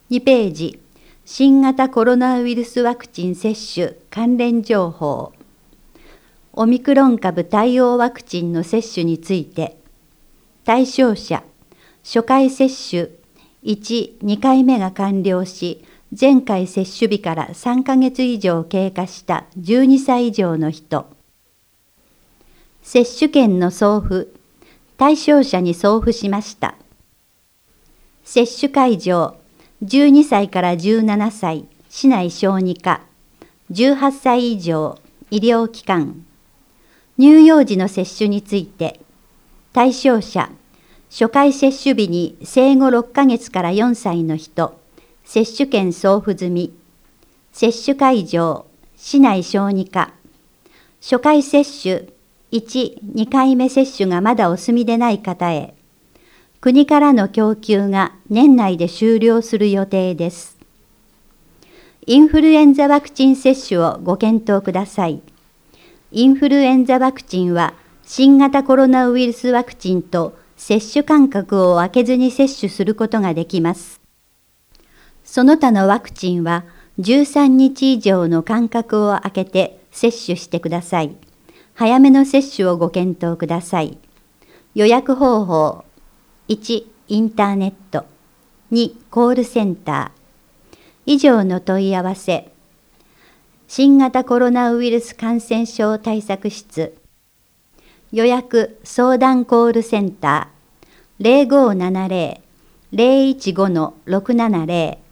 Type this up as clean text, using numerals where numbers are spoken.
2ページ、新型コロナウイルスワクチン接種関連情報。オミクロン株対応ワクチンの接種について、対象者、初回接種1、2回目が完了し、前回接種日から3ヶ月以上経過した12歳以上の人。接種券の送付、対象者に送付しました。接種会場、12歳から17歳、市内小児科、18歳以上、医療機関。乳幼児の接種について、対象者、初回接種日に生後6ヶ月から4歳の人、接種券送付済み。接種会場、市内小児科。初回接種、1、2回目接種がまだお済みでない方へ。国からの供給が年内で終了する予定です。インフルエンザワクチン接種をご検討ください。インフルエンザワクチンは新型コロナウイルスワクチンと接種間隔を空けずに接種することができます。その他のワクチンは13日以上の間隔を空けて接種してください。早めの接種をご検討ください。予約方法。1、インターネット。2、コールセンター。以上の問い合わせ。新型コロナウイルス感染症対策室。予約相談コールセンター。0570-015-670